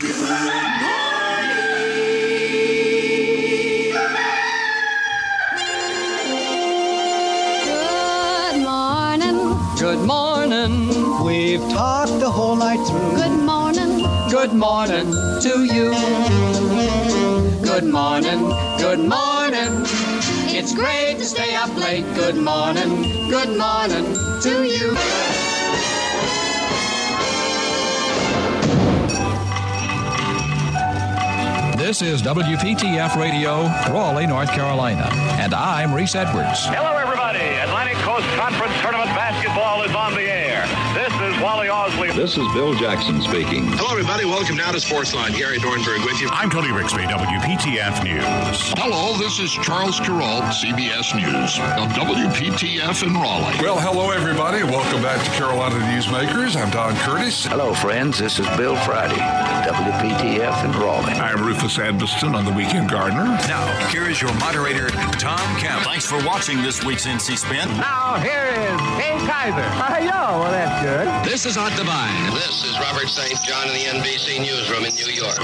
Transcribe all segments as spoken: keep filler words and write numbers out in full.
Good morning. We've talked the whole night through. Good morning. Good morning to you. Good morning. Good morning. It's great to stay up late. Good morning. Good morning to you. This is W P T F Radio, Raleigh, North Carolina, and I'm Reese Edwards. Hello, everybody. Atlantic Coast Conference Tournament basketball is on the air. This is Wally Osley. This is Bill Jackson speaking. Hello, everybody. Welcome now to Sportsline. Gary Dornberg with you. I'm Tony Rixby, W P T F News. Hello, this is Charles Carroll, C B S News, of W P T F in Raleigh. Well, hello, everybody. Welcome back to Carolina Newsmakers. I'm Don Curtis. Hello, friends. This is Bill Friday, W P T F in Raleigh. I'm Rufus Edmiston on the Weekend Gardener. Now, here is your moderator, Tom Kemp. Thanks for watching this week's N C Spin. Now, here is Kay Kaiser. Hi, yo. Well, that's good. This is Art Divine. This is Robert Saint John in the N B C Newsroom in New York.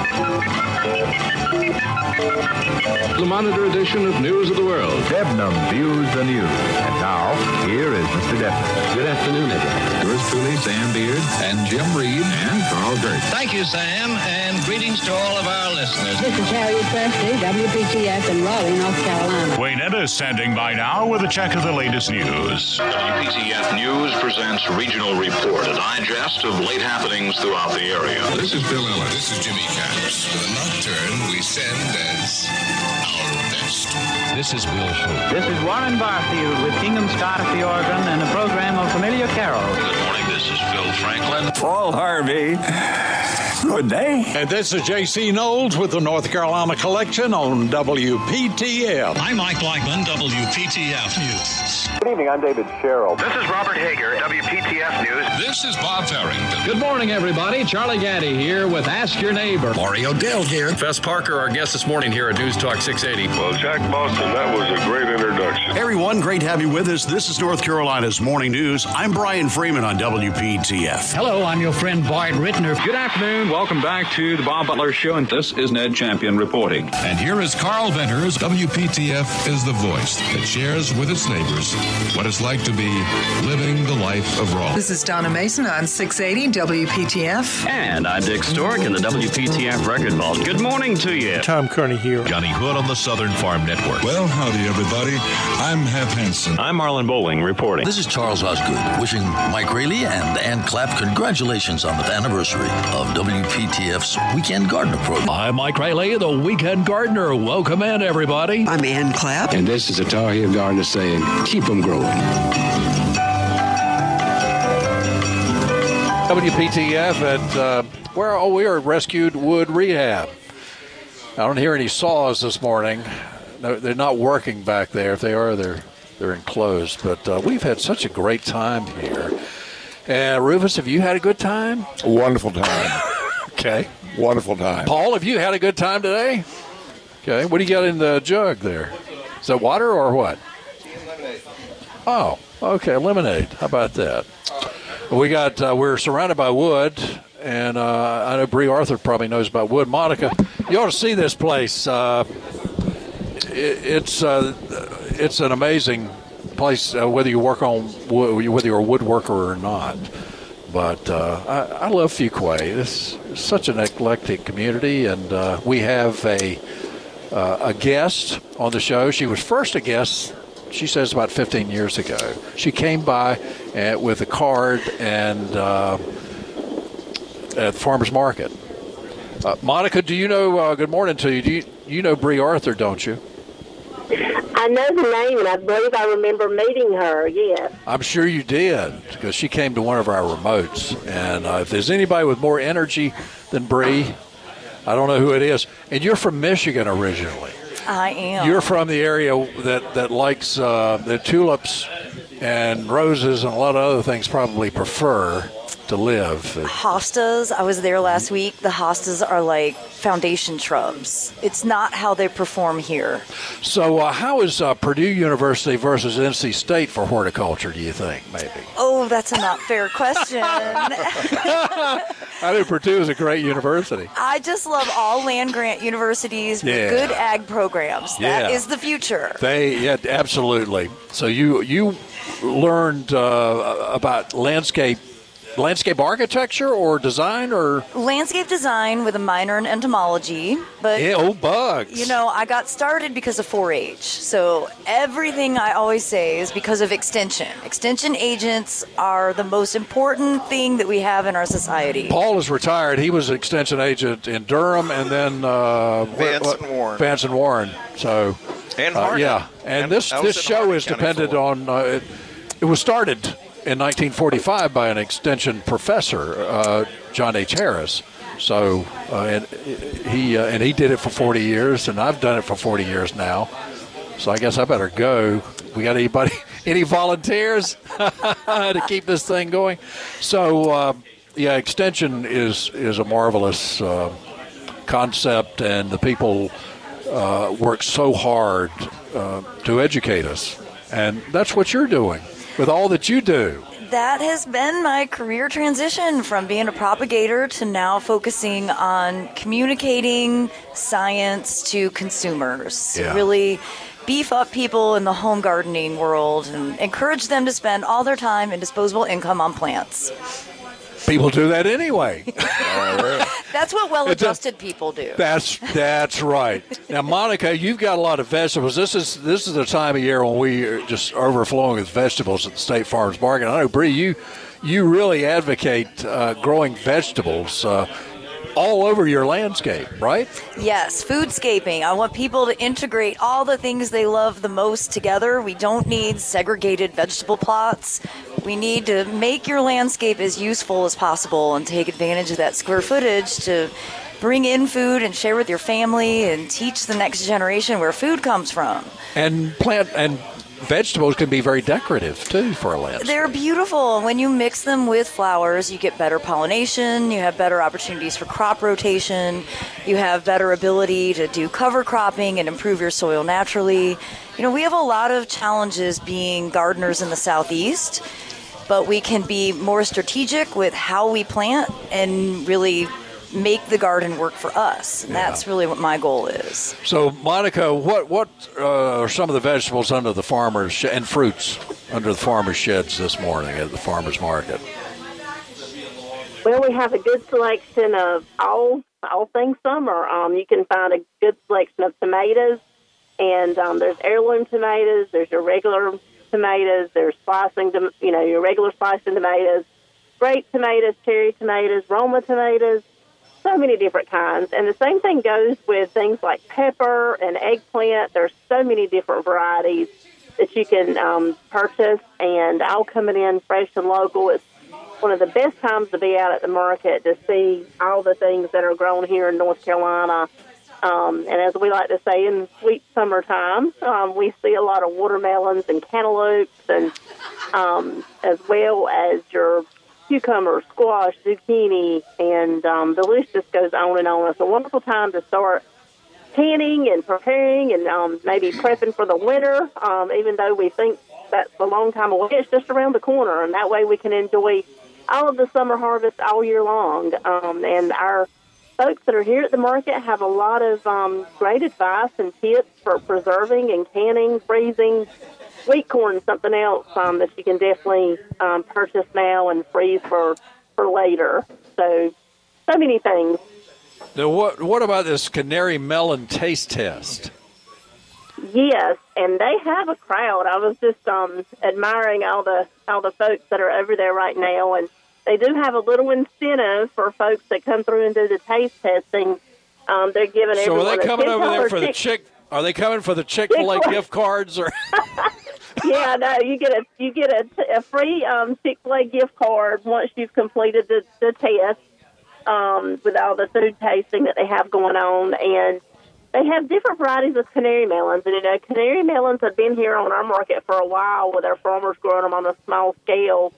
The Monitor edition of News of the World. Debnam views the news. And now, here is Mister Debnam. Good afternoon, everyone. Yours truly, Sam Beard, and Jim Reed, and Carl Gert. Thank you, Sam, and greetings to all of our listeners. This is Harriet Presley, W P T F in Raleigh, North Carolina. Wayne is standing by now with a check of the latest news. W P T F News presents Regional Report, a digest of late happenings throughout the area. This is Bill Ellis. This is Jimmy Caps. For the nocturne, we send as our best. This is Bill Hope. This is Warren Barfield with Kingdom Scott at the organ and a program of familiar carols. Good morning, this is Phil Franklin. Paul Harvey. Good day. And this is J C Knowles with the North Carolina Collection on W P T F. I'm Mike Blackman, W P T F News. Good evening, I'm David Sherrill. This is Robert Hager, W P T F News. This is Bob Farrington. Good morning, everybody. Charlie Gaddy here with Ask Your Neighbor. Mario Dell here. Fess Parker, our guest this morning here at News Talk six eighty. Well, Jack Boston, that was a great introduction. Hey, everyone. Great to have you with us. This is North Carolina's Morning News. I'm Brian Freeman on W P T F. Hello, I'm your friend Bart Rittner. Good afternoon. Welcome back to the Bob Butler Show, and this is Ned Champion reporting. And here is Carl Venters. W P T F is the voice that shares with its neighbors what it's like to be living the life of Raleigh. This is Donna Mason on six eighty W P T F. And I'm Dick Stork in the W P T F Record Vault. Good morning to you. Tom Kearney here. Johnny Hood on the Southern Farm Network. Well, howdy, everybody. I'm Hap Hansen. I'm Marlon Bowling reporting. This is Charles Osgood wishing Mike Rayleigh and Ann Clapp congratulations on the anniversary of W P T F's Weekend Gardener program. I'm Mike Rayleigh, the Weekend Gardener. Welcome in, everybody. I'm Ann Clapp. And this is a Tar Heel gardener saying, keep them growing. W P T F at, uh, where oh, we are at Rescued Wood Rehab. I don't hear any saws this morning. No, they're not working back there. If they are, they're they're enclosed. But uh, we've had such a great time here. And Rufus, have you had a good time? A wonderful time. Okay. Wonderful time. Paul, have you had a good time today? Okay. What do you got in the jug there? Is that water or what? Lemonade. Oh, okay. Lemonade. How about that? We got, uh, we're surrounded by wood, and uh, I know Bree Arthur probably knows about wood. Monica, you ought to see this place. Uh, it, it's uh, it's an amazing place, uh, whether you work on wood, whether you're a woodworker or not. But uh, I, I love Fuquay. It's such an eclectic community, and uh, we have a uh, a guest on the show. She was first a guest, she says, about fifteen years ago. She came by uh, with a card and uh, at the farmer's market. Uh, Monica, do you know, uh, good morning to you, do you, you know Bree Arthur, don't you? I know the name, and I believe I remember meeting her, yes. I'm sure you did, because she came to one of our remotes. And uh, if there's anybody with more energy than Bree, I don't know who it is. And you're from Michigan originally. I am. You're from the area that, that likes uh, the tulips and roses and a lot of other things probably prefer. to live. Hostas, I was there last week. The hostas are like foundation shrubs. It's not how they perform here. So uh, how is uh, Purdue University versus N C State for horticulture, do you think, maybe? Oh, that's a not fair question. I think Purdue is a great university. I just love all land-grant universities with Yeah. good ag programs. That Yeah. is the future. They, yeah, absolutely. So you you learned uh, about landscape landscape architecture or design or Landscape design with a minor in entomology. But, yeah, oh bugs. you know, I got started because of four H. So everything I always say is because of extension. Extension agents are the most important thing that we have in our society. Paul is retired. He was an extension agent in Durham and then uh, Vance what- and Warren. Vance and Warren. So And uh, Harnett. yeah, and, And this I was this in show Harnett is County dependent for- on. Uh, it, it was started in nineteen forty-five by an extension professor, uh, John H. Harris. So uh, and he uh, and he did it for forty years, and I've done it for forty years now. So I guess I better go. We got anybody? Any volunteers to keep this thing going? So uh, yeah, extension is is a marvelous uh, concept, and the people uh, work so hard uh, to educate us, and that's what you're doing with all that you do. That has been my career transition from being a propagator to now focusing on communicating science to consumers. Yeah. Really beef up people in the home gardening world and encourage them to spend all their time and disposable income on plants. People do that anyway. That's what well-adjusted people do. That's that's right. Now, Monica, you've got a lot of vegetables. This is this is the time of year when we are just overflowing with vegetables at the State Farmers Market. I know, Bree, you you really advocate uh, growing vegetables uh, all over your landscape, right? Yes, foodscaping. I want people to integrate all the things they love the most together. We don't need segregated vegetable plots. We need to make your landscape as useful as possible and take advantage of that square footage to bring in food and share with your family and teach the next generation where food comes from. And plant and vegetables can be very decorative too for a landscape. They're beautiful. When you mix them with flowers, you get better pollination, you have better opportunities for crop rotation, you have better ability to do cover cropping and improve your soil naturally. You know, we have a lot of challenges being gardeners in the Southeast, but we can be more strategic with how we plant and really make the garden work for us. And Yeah. that's really what my goal is. So, Monica, what what uh, are some of the vegetables under the farmers sh- and fruits under the farmers' sheds this morning at the farmers' market? Well, we have a good selection of all all things summer. Um, you can find a good selection of tomatoes, and um, there's heirloom tomatoes. There's your regular tomatoes. There's slicing, tom- you know, your regular slicing tomatoes, grape tomatoes, cherry tomatoes, Roma tomatoes. So many different kinds. And the same thing goes with things like pepper and eggplant. There's so many different varieties that you can um, purchase, and all coming in fresh and local. It's one of the best times to be out at the market to see all the things that are grown here in North Carolina. Um, and as we like to say, in sweet summertime, um, we see a lot of watermelons and cantaloupes, and um, as well as your cucumber, squash, zucchini, and um, the list just goes on and on. It's a wonderful time to start canning and preparing and um, maybe prepping for the winter, um, even though we think that's a long time away. It's just around the corner, and that way we can enjoy all of the summer harvest all year long. Um, and our folks that are here at the market have a lot of um, great advice and tips for preserving and canning, freezing. Sweet corn is something else um, that you can definitely um, purchase now and freeze for, for later. So, so many things. Now, what what about this canary melon taste test? Yes, and they have a crowd. I was just um, admiring all the all the folks that are over there right now, and they do have a little incentive for folks that come through and do the taste testing. Um, they're giving So everyone are they a coming over there for the Chick- chick? Are they coming for the Chick-fil-A Chick-fil-A. gift cards or? Yeah, no, you get a you get a, a free um, Chick-fil-A gift card once you've completed the, the test um, with all the food tasting that they have going on, and they have different varieties of canary melons. And you know, canary melons have been here on our market for a while, with our farmers growing them on a small scale.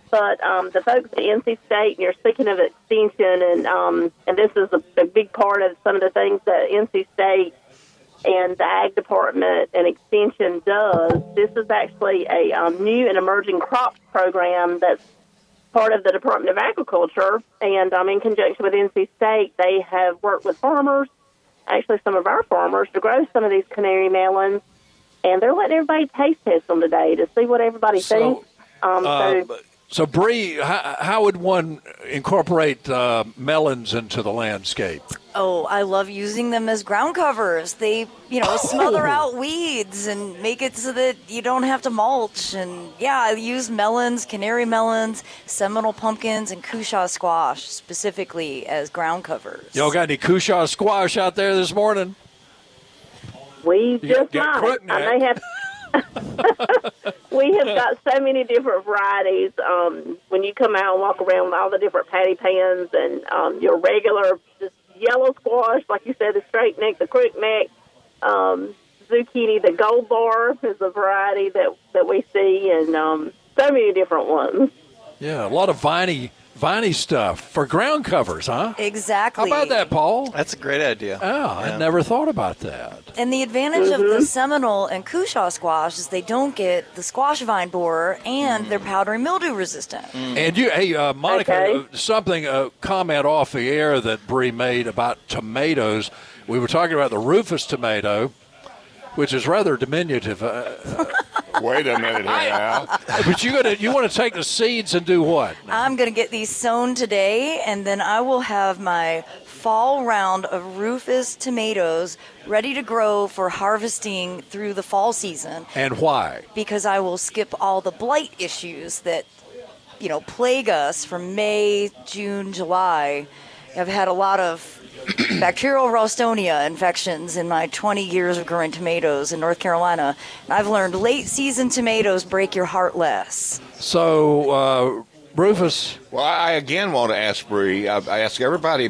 But um, the folks at N C State, and you're speaking of extension, and um, and this is a, a big part of some of the things that N C State and the Ag Department and Extension does. This is actually a um, new and emerging crops program that's part of the Department of Agriculture, and um, in conjunction with N C State, they have worked with farmers, actually some of our farmers, to grow some of these canary melons, and they're letting everybody taste test them today to see what everybody So, thinks. Um, uh, so, so Bree, how, how would one incorporate uh, melons into the landscape? Oh, I love using them as ground covers. They, you know, smother out weeds and make it so that you don't have to mulch. And, yeah, I use melons, canary melons, Seminole pumpkins, and Cushaw squash specifically as ground covers. Y'all got any Cushaw squash out there this morning? We You just got might. crookneck. I may have. We have got so many different varieties. Um, when you come out and walk around with all the different patty pans and um, your regular just yellow squash, like you said, the straight neck, the crook neck, um, zucchini, the gold bar is a variety that, that we see, and um, so many different ones. Yeah, a lot of viney, viney stuff for ground covers, huh? Exactly. How about that, Paul? That's a great idea. Oh, Yeah. I never thought about that. And the advantage of the Seminole and Cushaw squash is they don't get the squash vine borer, and they're powdery mildew resistant. And you, hey, uh, Monica, Okay. uh, something, a comment off the air that Bree made about tomatoes. We were talking about the Rufus tomato, which is rather diminutive. Uh, Wait a minute here now. but you gonna, you want to take the seeds and do what? I'm going to get these sown today, and then I will have my fall round of Rufus tomatoes ready to grow for harvesting through the fall season. And why? Because I will skip all the blight issues that, you know, plague us from May, June, July. I've had a lot of bacterial Ralstonia infections in my twenty years of growing tomatoes in North Carolina. And I've learned late season tomatoes break your heart less. So, uh, Rufus. Well, I again want to ask Bree. I, I ask everybody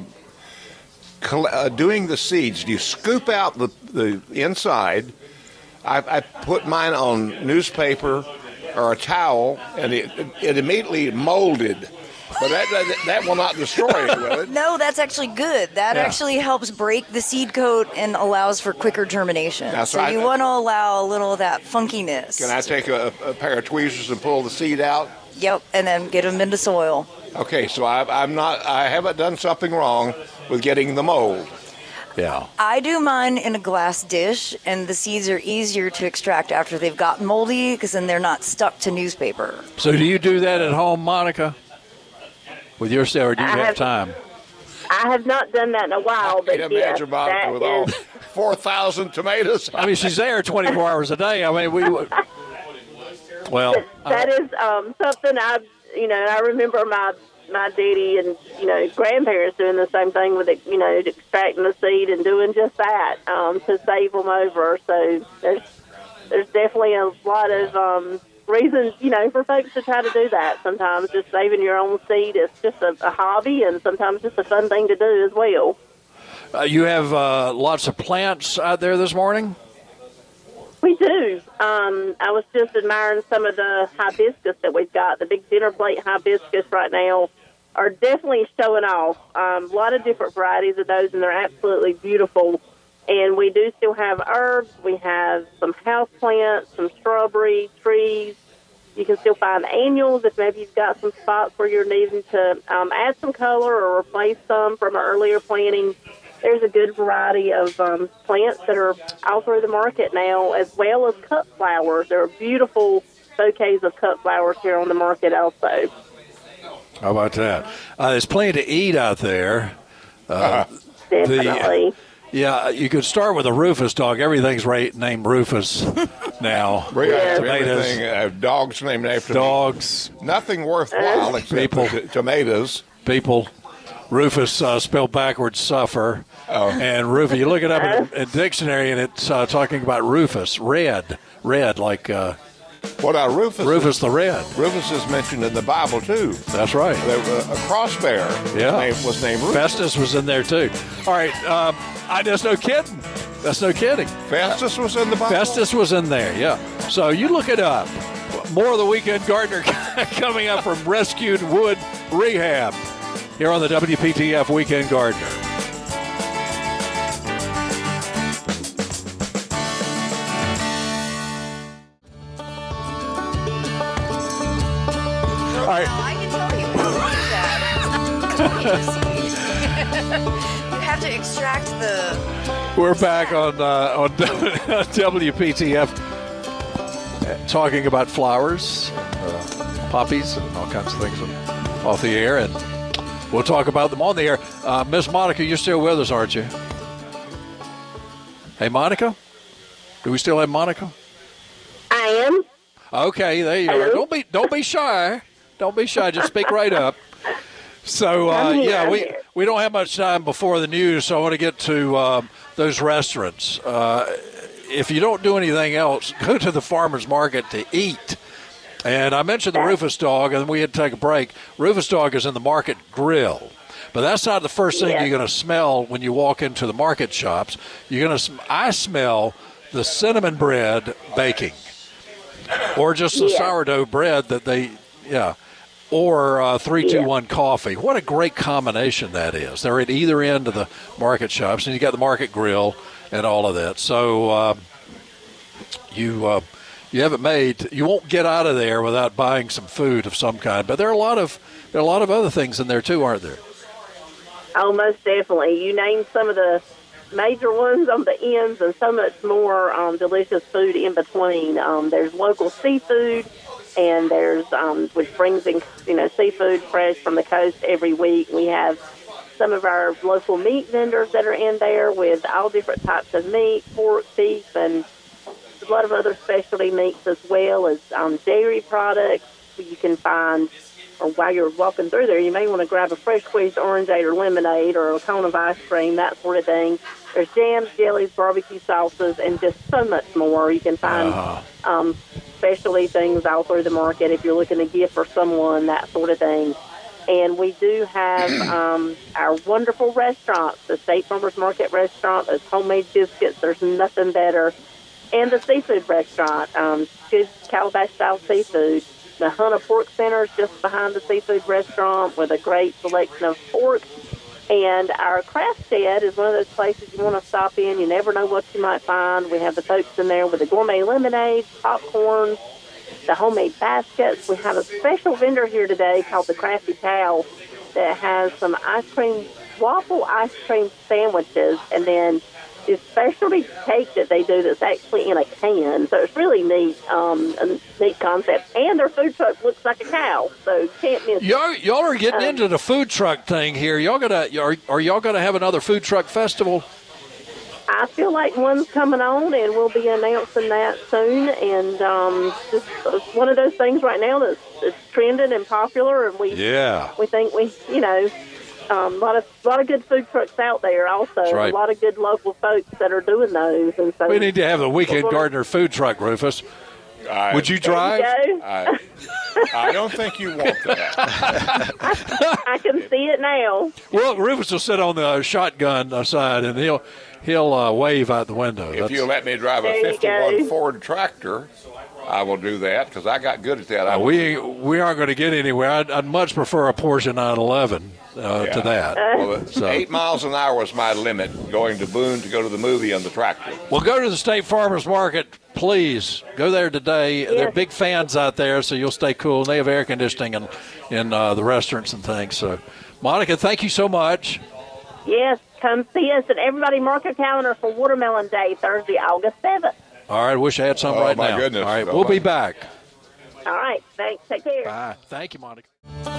coll- uh, doing the seeds. Do you scoop out the, the inside? I, I put mine on newspaper or a towel, and it, it immediately molded. But that, that that will not destroy it, will it? No, that's actually good. That Yeah. actually helps break the seed coat and allows for quicker germination. That's so right. you want to allow a little of that funkiness. Can I take a, a pair of tweezers and pull the seed out? Yep, and then get them into soil. Okay, so I, I'm not. I haven't done something wrong with getting the mold. Yeah. I do mine in a glass dish, and the seeds are easier to extract after they've gotten moldy because then they're not stuck to newspaper. So do you do that at home, Monica? With your or do you I have have- time? I have not done that in a while, but Can't yes, imagine Monica that with all is- four thousand tomatoes. I mean, she's there twenty-four hours a day. I mean, we would. Well, that is um, something I, you know, I remember my my daddy and you know grandparents doing the same thing with it, you know, extracting the seed and doing just that um, to save them over. So there's there's definitely a lot of um, reasons, you know, for folks to try to do that. Sometimes just saving your own seed is just a, a hobby, and sometimes just a fun thing to do as well. uh, you have uh, lots of plants out there this morning? We do. Um, I was just admiring some of the hibiscus that we've got. The big dinner plate hibiscus right now are definitely showing off. Um, a lot of different varieties of those, and they're absolutely beautiful. And we do still have herbs. We have some house plants, some shrubbery, trees. You can still find annuals if maybe you've got some spots where you're needing to um, add some color or replace some from an earlier planting. There's a good variety of um, plants that are all through the market now, as well as cut flowers. There are beautiful bouquets of cut flowers here on the market also. How about that? Uh, there's plenty to eat out there. Uh, Definitely. The, yeah, you could start with a Rufus dog. Everything's right, named Rufus now. We have Tomatoes, everything, uh, dogs named after dogs, me. Nothing worthwhile except People. the t- tomatoes. people. Rufus uh, spelled backwards suffer. Oh. And Rufus, you look it up in, in dictionary, and it's uh, talking about Rufus, red, red, like uh, What about Rufus? Rufus the Red. Rufus is mentioned in the Bible too. That's right. There, uh, a cross bearer Yeah. name, was named Rufus. Festus was in there too. All right, um, I just no kidding. That's no kidding. Festus was in the Bible. Festus was in there, yeah. So you look it up. More of the Weekend Gardener coming up from Rescued Wood Rehab here on the W P T F Weekend Gardener. All right. I can tell you how to do that. You have to extract the... We're back on uh, on W P T F talking about flowers, and, uh, poppies, and all kinds of things off the air, and we'll talk about them on the air. Uh, Miss Monica, you're still with us, aren't you? Hey, Monica? Do we still have Monica? I am. Okay, there you are. Don't be don't be shy. Don't be shy. Just speak right up. So, uh, yeah, we, we don't have much time before the news, so I want to get to uh, those restaurants. Uh, if you don't do anything else, go to the farmer's market to eat. And I mentioned the Rufus Dog, and we had to take a break. Rufus Dog is in the Market Grill. But that's not the first thing you're going to smell when you walk into the market shops. You're going to. I smell the cinnamon bread baking, or just the yeah. sourdough bread that they, yeah, or uh, three two one coffee. What a great combination that is. They're at either end of the market shops, and you got the Market Grill and all of that. So uh, you uh, you have it made. You won't get out of there without buying some food of some kind. But there are a lot of there are a lot of other things in there too, aren't there? Oh, most definitely. You named some of the major ones on the ends and so much more um, delicious food in between. Um, there's local seafood, and there's um, which brings in you know seafood fresh from the coast every week. We have some of our local meat vendors that are in there with all different types of meat, pork, beef, and a lot of other specialty meats as well as um, dairy products. You can find. Or while you're walking through there, you may want to grab a fresh squeezed orangeade or lemonade or a cone of ice cream, that sort of thing. There's jams, jellies, barbecue sauces, and just so much more. You can find uh. um, specialty things all through the market if you're looking to gift for someone, that sort of thing. And we do have um, our wonderful restaurants, the State Farmers Market restaurant, those homemade biscuits, there's nothing better. And the seafood restaurant, um, good Calabash-style seafood. The Hunter Pork Center is just behind the seafood restaurant with a great selection of pork. And our craft shed is one of those places you want to stop in. You never know what you might find. We have the folks in there with the gourmet lemonade, popcorn, the homemade baskets. We have a special vendor here today called the Crafty Cow that has some ice cream, waffle ice cream sandwiches, and then this specialty cake that they do that's actually in a can. So it's really neat, um, a neat concept. And their food truck looks like a cow, so you can't miss y'all, it. Y'all are getting um, into the food truck thing here. Y'all gonna are, are y'all gonna have another food truck festival? I feel like one's coming on, and we'll be announcing that soon. And um, just it's one of those things right now that's, that's trending and popular, and we yeah we think we you know. Um, a lot of a lot of good food trucks out there. Also, That's right. A lot of good local folks that are doing those. And so we need to have the Weekend Gardener food truck, Rufus. I, Would you drive? You I, I don't think you want that. I, I can see it now. Well, Rufus will sit on the shotgun side, and he'll he'll uh, wave out the window. If That's, you let me drive a fifty-one Ford tractor, I will do that because I got good at that. Uh, we we aren't going to get anywhere. I'd, I'd much prefer a Porsche nine eleven uh, yeah. to that. Well, so. Eight miles an hour was my limit going to Boone to go to the movie on the tractor. Well, go to the State Farmers Market, please. Go there today. Yes. They're big fans out there, so you'll stay cool. And they have air conditioning in, in uh, the restaurants and things. So, Monica, thank you so much. Yes, come see us, and everybody mark your calendar for Watermelon Day, Thursday, August seventh. All right, wish I had some oh, right my now. Goodness. All right, oh, we'll my. be back. All right, thanks. Take care. Bye. Thank you, Monica. All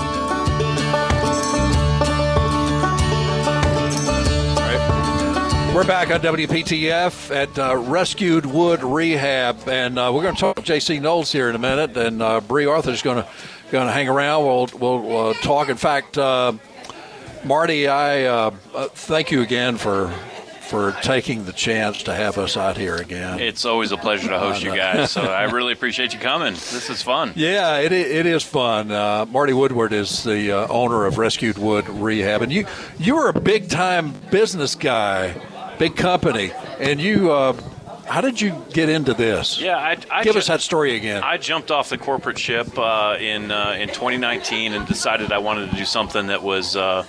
right. We're back on W P T F at uh, Rescued Wood Rehab, and uh, we're going to talk to J C Knowles here in a minute, and uh, Bree Arthur's going to going to hang around. We'll we'll uh, talk. In fact, uh, Marty, I uh, uh, thank you again for. for taking the chance to have us out here again. It's always a pleasure to host you guys, so I really appreciate you coming. This is fun. Yeah, it it is fun. Uh, Marty Woodward is the uh, owner of Rescued Wood Rehab, and you you were a big-time business guy, big company, and you, uh, how did you get into this? Yeah, I, I give ju- us that story again. I jumped off the corporate ship uh, in uh, in twenty nineteen and decided I wanted to do something that was, uh,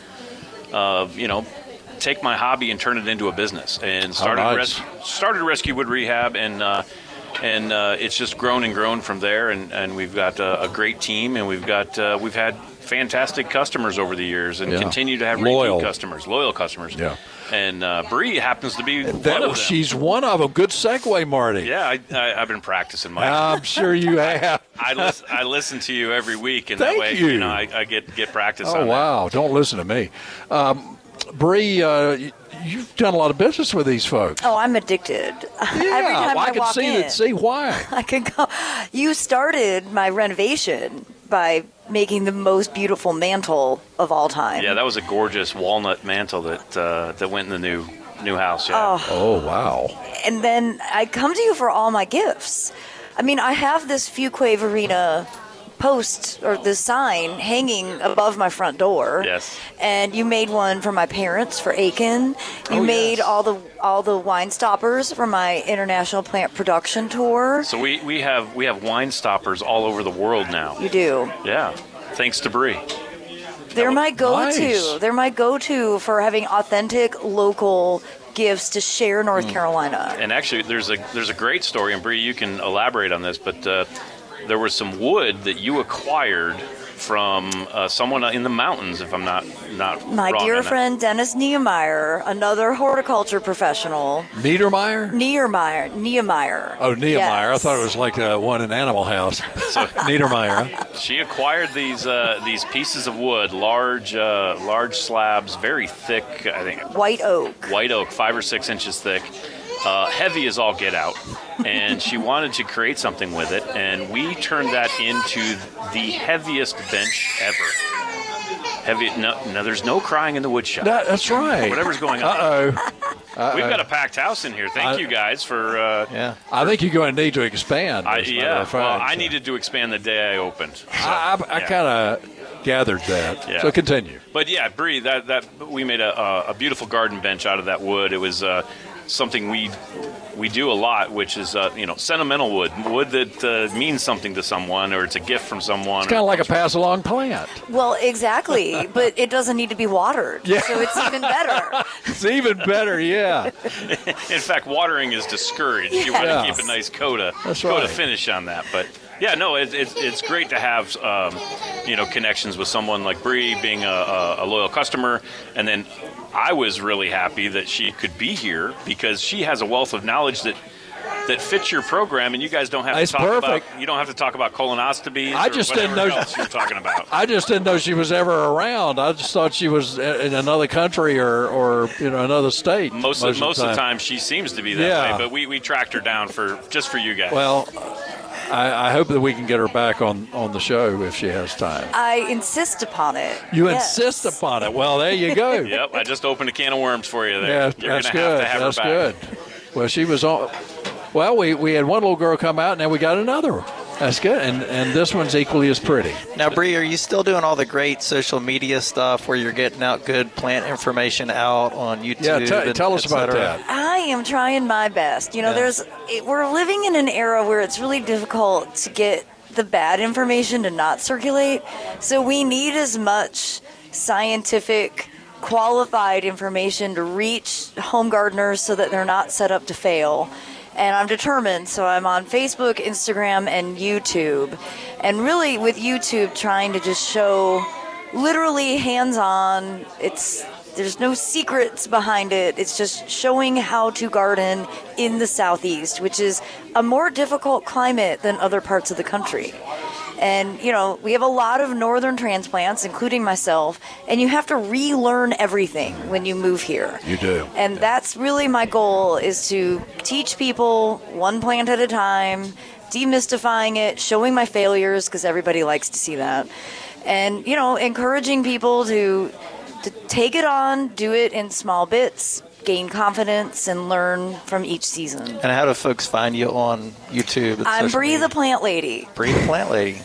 uh, you know, take my hobby and turn it into a business. And started oh, nice. res- started Rescue Wood Rehab, and uh, and uh, it's just grown and grown from there. And, and we've got a, a great team, and we've got uh, we've had fantastic customers over the years, and yeah. continue to have loyal repeat customers, loyal customers. Yeah. And uh, Bree happens to be that, one of them. She's one of them. Good segue, Marty. Yeah, I, I, I've been practicing, Mike. I'm sure you have. I listen, I listen to you every week, and Thank that way, you. you know, I, I get get practice. Oh on wow! That. Don't listen to me, um, Bree. Uh, you've done a lot of business with these folks. Oh, I'm addicted. Yeah, Every time well, I, I can walk see in, that. See why? I can go. You started my renovation by making the most beautiful mantle of all time. Yeah, that was a gorgeous walnut mantle that uh, that went in the new new house. Yeah. Oh. oh wow! And then I come to you for all my gifts. I mean, I have this Fuquay Arena post or this sign hanging above my front door. Yes. And you made one for my parents for Aiken. You Oh, made yes. all the all the wine stoppers for my international plant production tour. So we, we have we have wine stoppers all over the world now. You do. Yeah, thanks to Bree. They're my go-to. Nice. They're my go-to for having authentic local gifts to share North Carolina. And actually, there's a there's a great story, and Bree, you can elaborate on this, but uh, there was some wood that you acquired from uh, someone in the mountains, if I'm not not My wrong dear on that. friend Dennis Niemeyer, another horticulture professional. Niedermeyer? Niemeyer. Niemeyer. Oh, Niemeyer. Yes. I thought it was like uh, one in Animal House. So, Niedermeyer. Huh? She acquired these uh, these pieces of wood, large uh, large slabs, very thick. I think White oak. white oak, five or six inches thick, uh, heavy as all get out. And she wanted to create something with it, and we turned that into the heaviest bench ever. Heavy. No, no, there's no crying in the wood shop. That, that's right. Whatever's going on. Uh-oh. Uh-oh. We've got a packed house in here. Thank I- you guys for. Uh, Yeah. I think you're going to need to expand. I, as a matter yeah. of Well, fact. I needed to expand the day I opened. So, I, I, I yeah. kind of gathered that. Yeah. So continue. But yeah, Bree, that that we made a, a, a beautiful garden bench out of that wood. It was uh, something we we do a lot, which is uh, you know sentimental wood, wood that uh, means something to someone, or it's a gift from someone. It's kind of like a pass along plant. Well, exactly, but it doesn't need to be watered, Yeah. so it's even better. It's even better, yeah. In fact, watering is discouraged. You want Yeah. to keep a nice coda, That's coda right. finish on that. But yeah, no, it, it's it's great to have um, you know connections with someone like Bree, being a, a, a loyal customer, and then I was really happy that she could be here because she has a wealth of knowledge that that fits your program, and you guys don't have It's to talk perfect. about you don't have to talk about colonoscopies. I or just whatever didn't know- else you're talking about. I just didn't know she was ever around. I just thought she was in another country or, or you know, another state. Most of, most of the time, she seems to be that Yeah. way, but we, we tracked her down for just for you guys. Well, I, I hope that we can get her back on, on the show if she has time. I insist upon it. You Yes. insist upon it. Well, there you go. Yep, I just opened a can of worms for you there. Yeah, You're that's gonna good. have to have That's her back. good. Well, she was on. Well, we, we had one little girl come out, and then we got another one. That's good. And and this one's equally as pretty. Now, Bree, are you still doing all the great social media stuff where you're getting out good plant information out on YouTube? Yeah, t- and tell us et about cetera? that. I am trying my best. You know, Yeah. there's it, we're living in an era where it's really difficult to get the bad information to not circulate. So we need as much scientific, qualified information to reach home gardeners so that they're not set up to fail. And I'm determined, so I'm on Facebook, Instagram, and YouTube. And really, with YouTube, trying to just show literally hands-on. It's there's no secrets behind it. It's just showing how to garden in the Southeast, which is a more difficult climate than other parts of the country. And, you know, we have a lot of northern transplants, including myself, and you have to relearn everything when you move here. You do. And that's really my goal, is to teach people one plant at a time, demystifying it, showing my failures, because everybody likes to see that. And, you know, encouraging people to to take it on, do it in small bits, gain confidence, and learn from each season. And how do folks find you on YouTube? and I'm social Bree media? the Plant Lady. Bree the Plant Lady.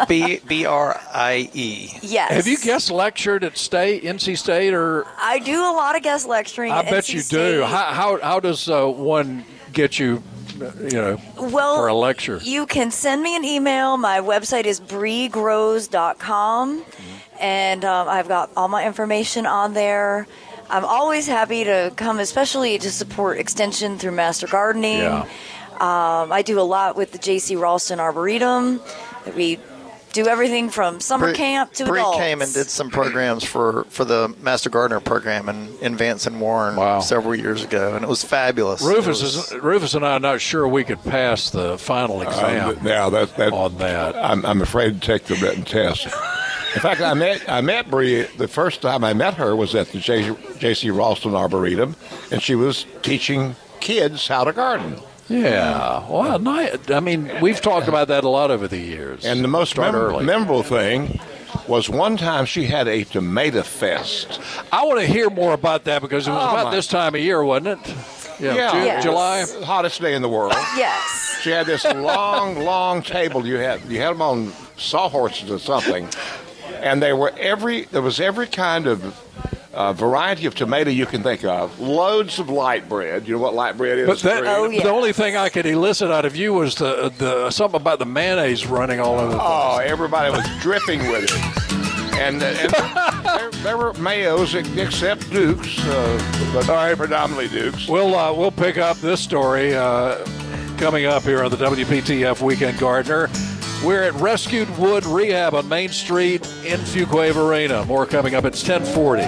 B B R I E. Yes. Have you guest lectured at State, N C State, or? I do a lot of guest lecturing I at bet N C you State. do. How how, how does uh, one get you you know, well, for a lecture? You can send me an email. My website is bree grows dot com, and um, I've got all my information on there. I'm always happy to come, especially to support Extension through Master Gardening. Yeah. Um, I do a lot with the J C Ralston Arboretum. We do everything from summer Bree, camp to Bree adults. came and did some programs for, for the Master Gardener program in, in Vance and Warren Wow. several years ago, and it was fabulous. Rufus It was, is Rufus and I are not sure we could pass the final exam Uh, now that, that on that. I'm, I'm afraid to take the written test. In fact, I met I met Bree the first time I met her was at the J C Ralston Arboretum, and she was teaching kids how to garden. Yeah, well, nice. I mean, we've talked about that a lot over the years. And the most Start mem- early. memorable thing was one time she had a tomato fest. I want to hear more about that because it was Oh, about my- this time of year, wasn't it? Yeah, Ju- Yes. July. The hottest day in the world. Yes. She had this long, long table. You had you had them on sawhorses or something, and they were every there was every kind of uh, variety of tomato you can think of. Loads of light bread. You know what light bread is? But that, Bree? Oh, yeah. the only thing I could elicit out of you was the the something about the mayonnaise running all over the place. Oh, everybody was dripping with it. And, uh, and there, there were mayos except Duke's, uh, but all right, predominantly Duke's. We'll uh, we'll pick up this story uh, coming up here on the W P T F Weekend Gardener. We're at Rescued Wood Rehab on Main Street in Fuquay-Varina. More coming up. It's ten forty.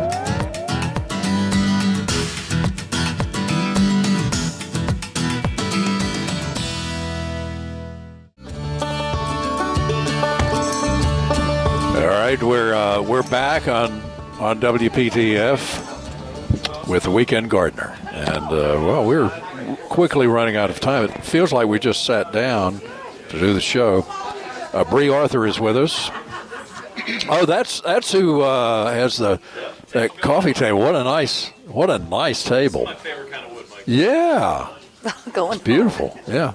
All right, we're uh, we're back on on W P T F with the Weekend Gardener, and uh, well, we're quickly running out of time. It feels like we just sat down to do the show. Uh, Bree Arthur is with us. Oh, that's that's who uh, has the that coffee table. What a nice what a nice table. My favorite kind of wood, Mike. Yeah, Going beautiful. Yeah.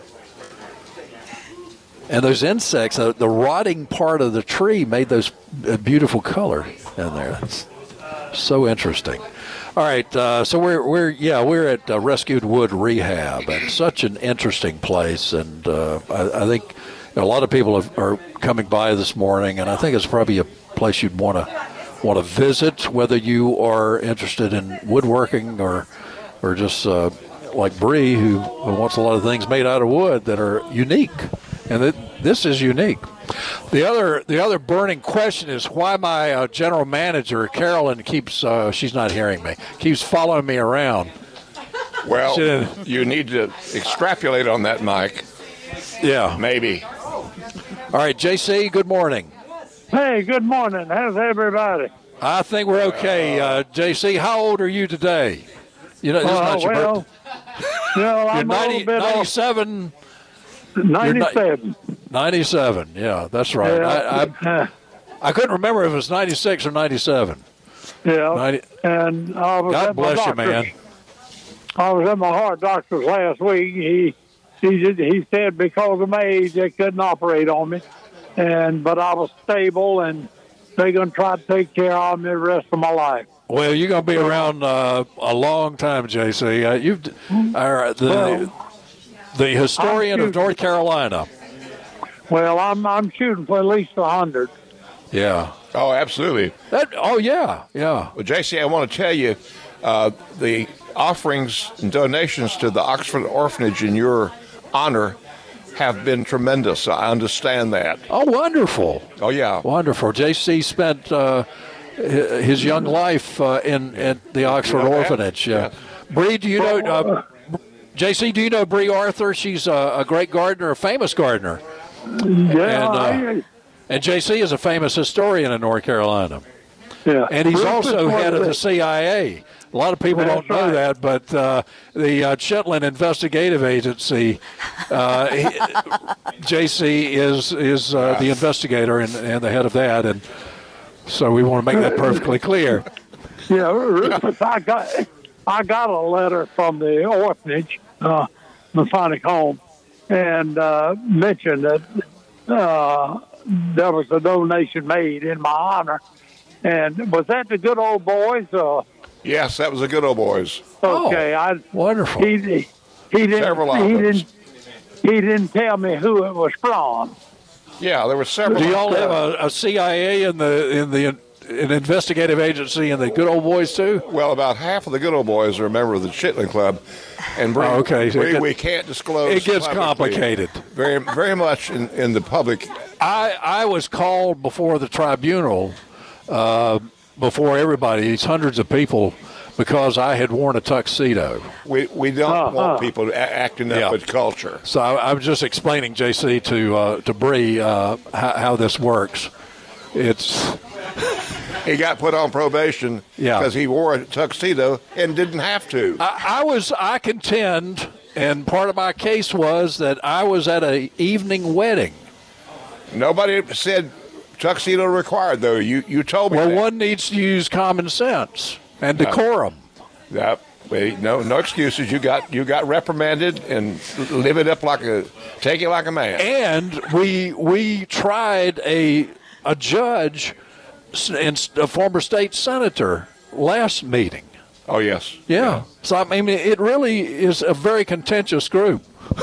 And those insects, uh, the rotting part of the tree made those uh, beautiful color in there. It's so interesting. All right, uh, so we're we're yeah we're at uh, Rescued Wood Rehab, and such an interesting place. And uh, I, I think a lot of people have, are coming by this morning, and I think it's probably a place you'd want to want to visit, whether you are interested in woodworking or or just uh, like Bree, who, who wants a lot of things made out of wood that are unique. And it, this is unique. The other the other burning question is why my uh, general manager, Carolyn, keeps, uh, she's not hearing me, keeps following me around. Well, She- you need to extrapolate on that, Mike. Yeah. Maybe. All right, J C, good morning. Hey, good morning. How's everybody? I think we're okay. Uh, J C, how old are you today? You know, this is Uh, not your well, birthday. well, You're I'm a ninety, little bit off. ninety-seven. ninety-seven. ninety-seven, yeah, that's right. Yeah. I, I, I couldn't remember if it was ninety-six or ninety-seven. Yeah. ninety And I was God at my bless you, doctor's. man. I was at my heart doctor's last week. He he did, he said because of my age they couldn't operate on me, and but I was stable and they're going to try to take care of me the rest of my life. Well, you're going to be around uh, a long time, J C. Uh, you've uh, the Well, the historian I'm of North Carolina. Well, I'm I'm shooting for at least a hundred. Yeah. Oh, absolutely. That. Oh, yeah, yeah. Well, J C, I want to tell you, uh, the offerings and donations to the Oxford Orphanage in your honor have been tremendous. I understand that. Oh, wonderful. Oh, yeah. Wonderful. J C spent uh, hi- his young life uh, in at the Oxford You know that? Orphanage. Yeah. Bree, do you know? Uh, J C, do you know Bree Arthur? She's a, a great gardener, a famous gardener. Yeah, And, uh, I, and J C is a famous historian in North Carolina. yeah. And he's Bruce also is one head of the the- C I A. A lot of people That's don't know right. that, but uh, the uh, Shetland Investigative Agency, uh, he, J C is is uh, the investigator and, and the head of that, and so we want to make that perfectly clear. Yeah, Rufus, I got I got a letter from the orphanage, uh, Masonic Home, and uh, mentioned that uh, there was a donation made in my honor. And was that the Good Old Boys? Uh, Yes, that was a good old boys. okay, I wonderful. He he didn't. Several he items. didn't. He didn't tell me who it was from. Yeah, there were several. Do y'all have a, a C I A in the in the an investigative agency in the Good Old Boys too? Well, about half of the Good Old Boys are a member of the Chitlin Club, and Bree, Oh, okay. So it Bree, get- we can't disclose. it gets publicly. complicated. Very, very much in, in the public. I I was called before the tribunal, uh, before everybody, these hundreds of people, because I had worn a tuxedo. We we don't Uh-huh. want people a- acting up Yeah. with culture. So I, I was just explaining, J C, to uh, to Bree uh, how, how this works. It's He got put on probation Yeah. because he wore a tuxedo and didn't have to. I, I was I contend, and part of my case was that I was at a evening wedding. Nobody said tuxedo required, though. You you told me Well, that. one needs to use common sense and decorum. Yeah, wait, no, no excuses. You got you got reprimanded and live it up like a take it like a man. And we we tried a a judge and a former state senator last meeting. Oh yes, Yeah. So I mean, it really is a very contentious group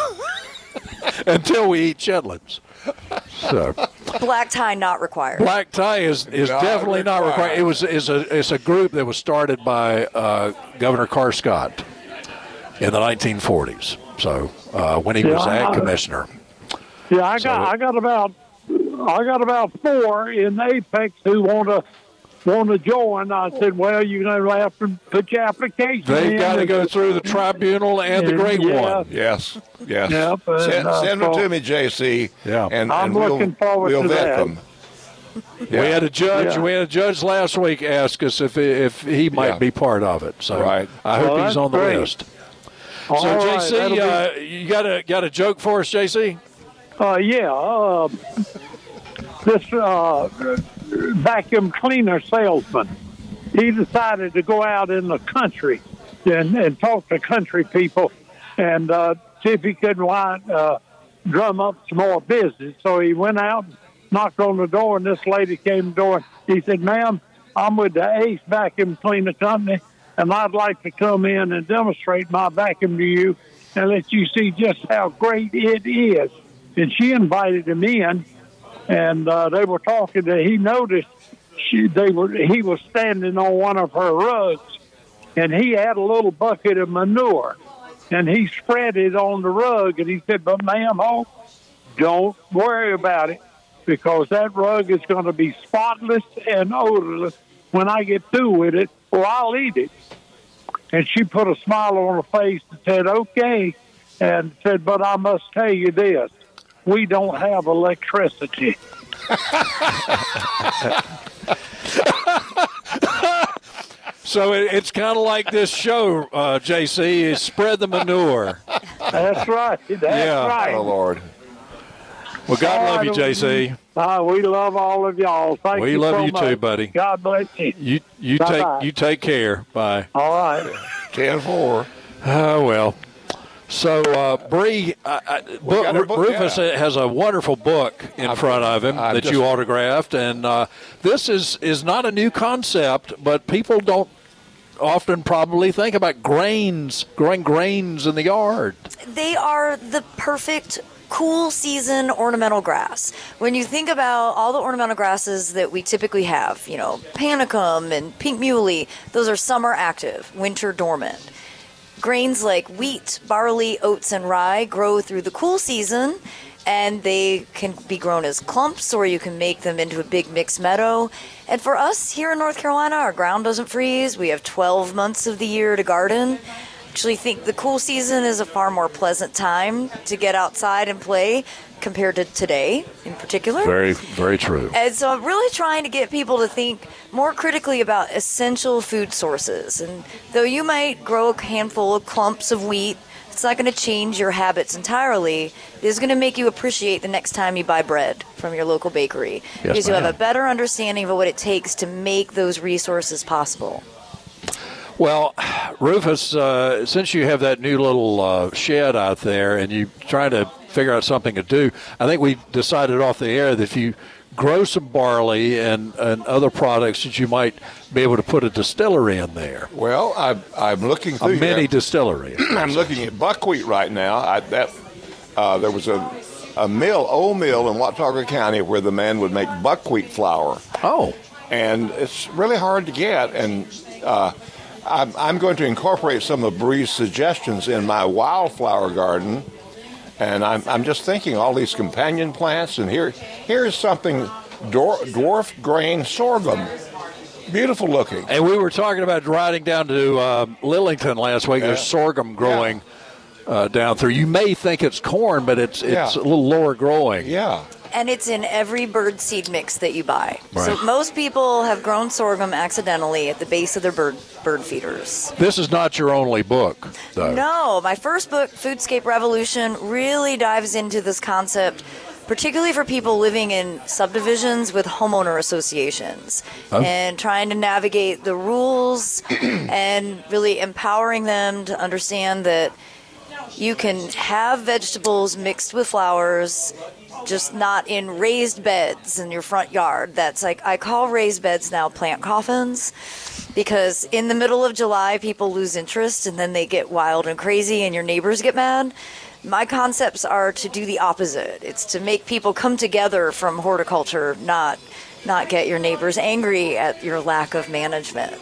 until we eat chitlins. So Black tie not required. black tie is, is Not definitely not required. required. It was is a it's a group that was started by uh, Governor Carr Scott in the nineteen forties. So uh, when he was Yeah, ag I- commissioner. Yeah, I So got it- I got about I got about four in Apex who want to want to join. I said, well, you're going to have to put your application They've in. got to go through the tribunal and the Great Yeah. One. Yes, yes. Yep, and, send uh, send them so- to me, J C. Yeah. and, I'm and we'll, looking forward we'll to vet that. them. We had a judge. Yeah. We had a judge last week ask us if if he might Yeah. be part of it. So Right. I hope Well, he's that's on the great. list. All So right, J C, that'll be- uh, you got a got a joke for us, J C? Uh, yeah, uh, this uh, vacuum cleaner salesman, he decided to go out in the country and, and talk to country people and uh, see if he could line, uh, drum up some more business. So he went out, knocked on the door, and this lady came to the door. He said, ma'am, I'm with the Ace Vacuum Cleaner Company, and I'd like to come in and demonstrate my vacuum to you and let you see just how great it is. And she invited him in, and uh, they were talking. To, he noticed she, they were. He was standing on one of her rugs, and he had a little bucket of manure, and he spread it on the rug. And he said, "But ma'am, oh, don't worry about it, because that rug is going to be spotless and odorless when I get through with it, or I'll eat it." And she put a smile on her face and said, "Okay," and said, "But I must tell you this. We don't have electricity." So it, it's kind of like this show, uh, J C, is spread the manure. That's right. That's Yeah. right. Oh Lord. Well, God All love right, you, J C. Uh, we love all of y'all. Thank We you love so you much. too, buddy. God bless you. You you Bye-bye. take you take care. Bye. All right. ten four. Oh well. So uh, Bree, uh, uh, book, got a book, Rufus yeah. has a wonderful book in I've- front of him I've that just- you autographed, and uh, this is is not a new concept, but people don't often probably think about grains, growing grains in the yard. They are the perfect cool season ornamental grass. When you think about all the ornamental grasses that we typically have, you know, panicum and pink muley, those are summer active, winter dormant. Grains like wheat, barley, oats, and rye grow through the cool season, and they can be grown as clumps, or you can make them into a big mixed meadow. And for us here in North Carolina, our ground doesn't freeze. We have twelve months of the year to garden. Actually think the cool season is a far more pleasant time to get outside and play compared to today in particular. Very, very true. And so I'm really trying to get people to think more critically about essential food sources. And though you might grow a handful of clumps of wheat, it's not going to change your habits entirely. It is going to make you appreciate the next time you buy bread from your local bakery. Yes, because you have ma'am. a better understanding of what it takes to make those resources possible. Well, Rufus, uh, since you have that new little uh, shed out there and you're trying to figure out something to do, I think we decided off the air that if you grow some barley and, and other products that you might be able to put a distillery in there. Well, I, I'm looking through a mini here. distillery. I'm looking at buckwheat right now. I, that uh, there was a a mill, old mill in Watauga County, where the man would make buckwheat flour. Oh, and it's really hard to get. And uh, I'm, I'm going to incorporate some of Bree's suggestions in my wildflower garden. And I'm, I'm just thinking all these companion plants, and here here's something dwar- dwarf grain sorghum. Beautiful looking. And we were talking about riding down to uh, Lillington last week. Yeah. There's sorghum growing yeah. uh, down through. You may think it's corn, but it's it's yeah. a little lower growing. Yeah. And it's in every bird seed mix that you buy. Right. So most people have grown sorghum accidentally at the base of their bird bird feeders. This is not your only book, though. No, my first book, Foodscape Revolution, really dives into this concept, particularly for people living in subdivisions with homeowner associations, oh. and trying to navigate the rules and really empowering them to understand that you can have vegetables mixed with flowers, just not in raised beds in your front yard. That's like, I call raised beds now plant coffins, because in the middle of July, people lose interest and then they get wild and crazy and your neighbors get mad. My concepts are to do the opposite. It's to make people come together from horticulture, not not get your neighbors angry at your lack of management.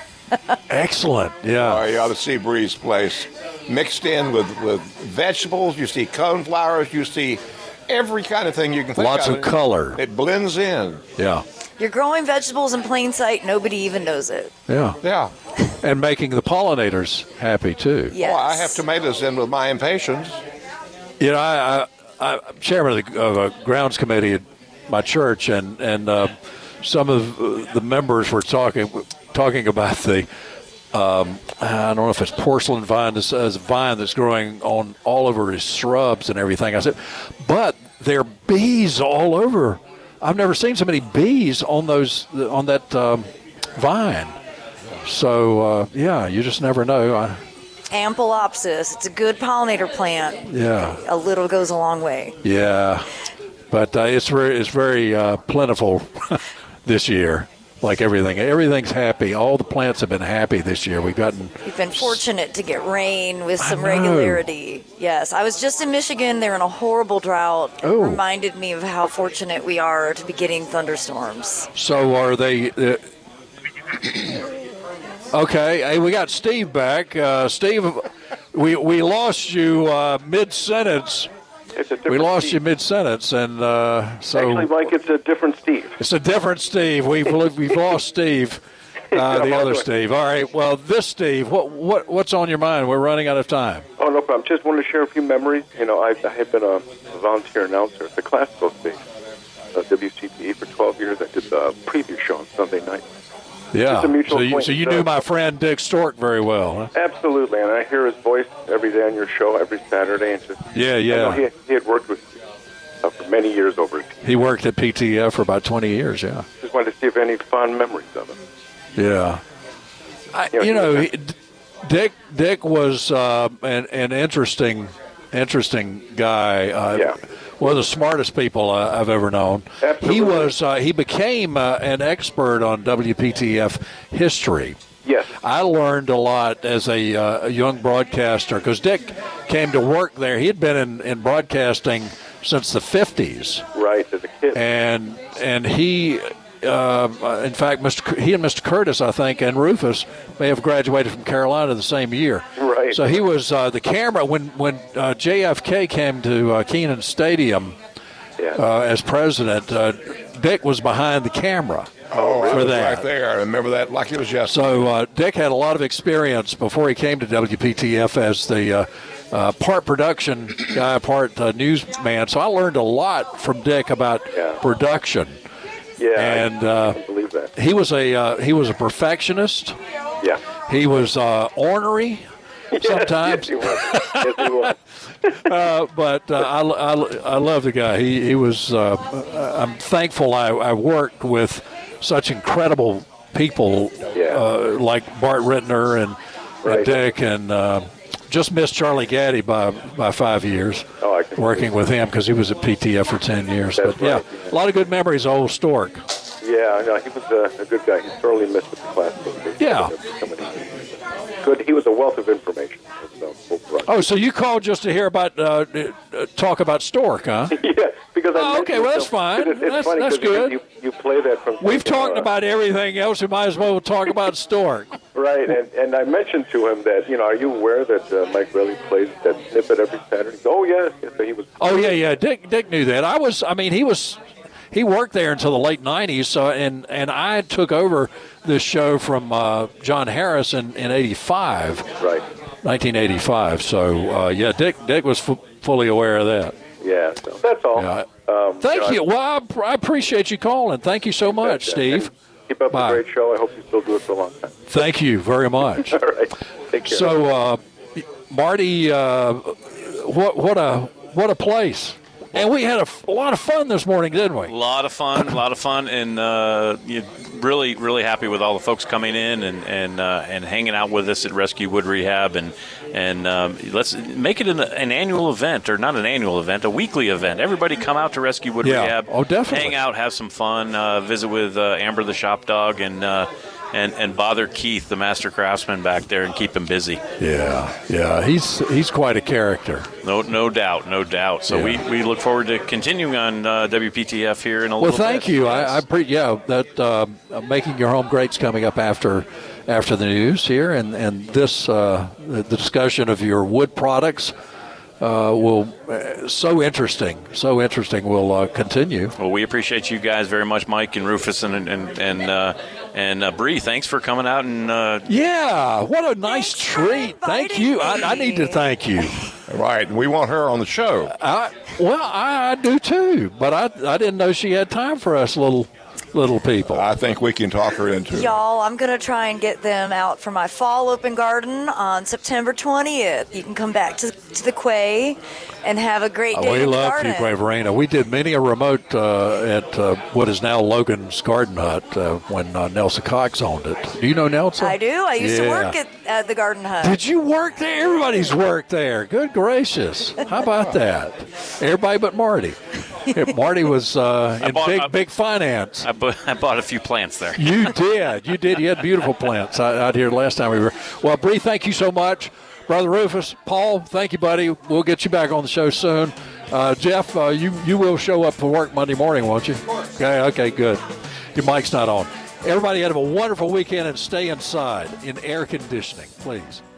Excellent. Yeah. Oh, you ought to see Bree's place. Mixed in with, with vegetables, you see coneflowers, you see every kind of thing you can think Lots of. of color. It blends in. Yeah. You're growing vegetables in plain sight. Nobody even knows it. Yeah. Yeah. And making the pollinators happy, too. Yes. Well, I have tomatoes in with my impatiens. You know, I, I, I'm chairman of, the, of a grounds committee at my church, and, and uh, some of the members were talking talking about the, um, I don't know if it's porcelain vine, this uh, vine that's growing on all over his shrubs and everything. I said, but there are bees all over. I've never seen so many bees on those on that um, vine. So, uh, yeah, you just never know. I, Ampelopsis. It's a good pollinator plant. Yeah. A little goes a long way. Yeah. But uh, it's very, it's very uh, plentiful this year, like everything. Everything's happy. All the plants have been happy this year. We've gotten... We've been fortunate to get rain with some I know. regularity. Yes. I was just in Michigan. They're in a horrible drought. Oh. It reminded me of how fortunate we are to be getting thunderstorms. So are they... Uh, okay. Hey, we got Steve back. Uh, Steve, we, we lost you uh, mid-sentence. It's a we lost Steve. you mid-sentence, and uh, so... Actually, Mike, it's a different Steve. It's a different Steve. We've we've lost Steve, uh, the other Steve. All right. Well, this Steve, what what what's on your mind? We're running out of time. Oh, no problem. Just wanted to share a few memories. You know, I, I have been a, a volunteer announcer at the classical station, uh, W C P E, for twelve years. I did the preview show on Sunday night. Yeah. Just a mutual so you, so you knew my friend Dick Stork very well, huh? Absolutely, and I hear his voice every day on your show, every Saturday. And just, Yeah, yeah. I know he, he had worked with you uh, for many years over. He worked at P T F for about twenty years, yeah. Just wanted to see if any fond memories of it. Yeah. I, you know, he, Dick Dick was uh, an, an interesting, interesting guy. Uh, yeah. One of the smartest people uh, I've ever known. Absolutely. He was. Uh, he became uh, an expert on W P T F history. Yes. I learned a lot as a, uh, a young broadcaster because Dick came to work there. He had been in, in broadcasting since the fifties. Right, as a kid. And and he, uh, in fact, Mister C- he and Mister Curtis, I think, and Rufus may have graduated from Carolina the same year. Right. So he was uh, the camera when when uh, J F K came to uh, Kenan Stadium yeah. uh, as president. Uh, Dick was behind the camera. Oh, for I was that. right there. I remember that like it was yesterday. So uh, Dick had a lot of experience before he came to W P T F as the uh, uh, part production guy, part uh, newsman. So I learned a lot from Dick about yeah. production. Yeah, and I, uh, I believe that. He was a uh, he was a perfectionist. Yeah. He was uh, ornery sometimes. Yes, he was. Yes, he was. uh, but uh, I, I, I love the guy. He he was. Uh, I'm thankful I, I worked with such incredible people yeah. uh, like Bart Rittner and, right. and Dick and uh, just missed Charlie Gaddy by by five years. Oh, I can working with him because he was at P T F for ten years. That's but yeah, right. a lot of good memories of old Stork. Yeah, no, he was a, a good guy. He's sorely missed at the class. Yeah. Good. He was a wealth of information. So, Oh, so you called just to hear about uh, uh, talk about Stork, huh? yeah, because I oh, okay, well that's fine. It's, it's that's funny that's 'cause good. You, you play that from. We've talked uh, about everything else. We might as well talk about Stork. Right, and, and I mentioned to him that, you know, are you aware that uh, Mike Riley plays that snippet every Saturday? Oh, yes. yes. So he was. Oh, yeah, yeah. Dick Dick knew that. I was, I mean, he was, he worked there until the late nineties, so, and, and I took over this show from uh, John Harris in, in eighty-five. Right. nineteen eighty-five. So, uh, yeah, Dick Dick was f- fully aware of that. Yeah, so that's all. Yeah. Um, Thank you. you. Know, Well, I, I appreciate you calling. Thank you so much, yeah, Steve. Keep up Bye. the great show. I hope you still do it for a long time. Thank you very much. All right. Take care. So, uh, Marty, uh, what what a what a place. And we had a, f- a lot of fun this morning, didn't we? A lot of fun, a lot of fun, and uh, you really, really happy with all the folks coming in and and uh, and hanging out with us at Rescue Wood Rehab, and and um, let's make it an, an annual event, or not an annual event, a weekly event. Everybody come out to Rescue Wood Yeah. Rehab. Oh, definitely. Hang out, have some fun, uh, visit with uh, Amber the shop dog, and. Uh, And, and bother Keith, the master craftsman, back there, and keep him busy. Yeah, yeah, he's he's quite a character. No, no doubt, no doubt. So Yeah. we, we look forward to continuing on uh, W P T F here in a Well, little bit. thank you. Yes. I, I pre- yeah, that uh, making your home great's coming up after after the news here, and and this uh, the, the discussion of your wood products uh, will uh, so interesting, so interesting. Will uh, continue. Well, we appreciate you guys very much, Mike and Rufus and and and uh, and uh, Bree. Thanks for coming out and. Uh, Yeah, what a nice treat. Thank you. I, I need to thank you. Right, and we want her on the show. I, well, I, I do too, but I I didn't know she had time for us little little people. I think we can talk her into it. Y'all, I'm going to try and get them out for my fall open garden on September twentieth. You can come back to, to the Quay and have a great day Oh, we in the love garden. Fuquay Verena. We did many a remote uh, at uh, what is now Logan's Garden Hut uh, when uh, Nelson Cox owned it. Do you know Nelson? I do. I used to Yeah. work at, at the Garden Hut. Did you work there? Everybody's worked there. Good gracious. How about that? Everybody but Marty. Marty was uh, in bought- big, I- big finance. I, bu- I bought a few plants there. You did. You did. You had beautiful plants out, out here last time we were. Well, Bree, thank you so much. Brother Rufus, Paul, thank you, buddy. We'll get you back on the show soon. Uh, Jeff, uh, you, you will show up for work Monday morning, won't you? Okay, okay, good. Your mic's not on. Everybody have a wonderful weekend and stay inside in air conditioning, please.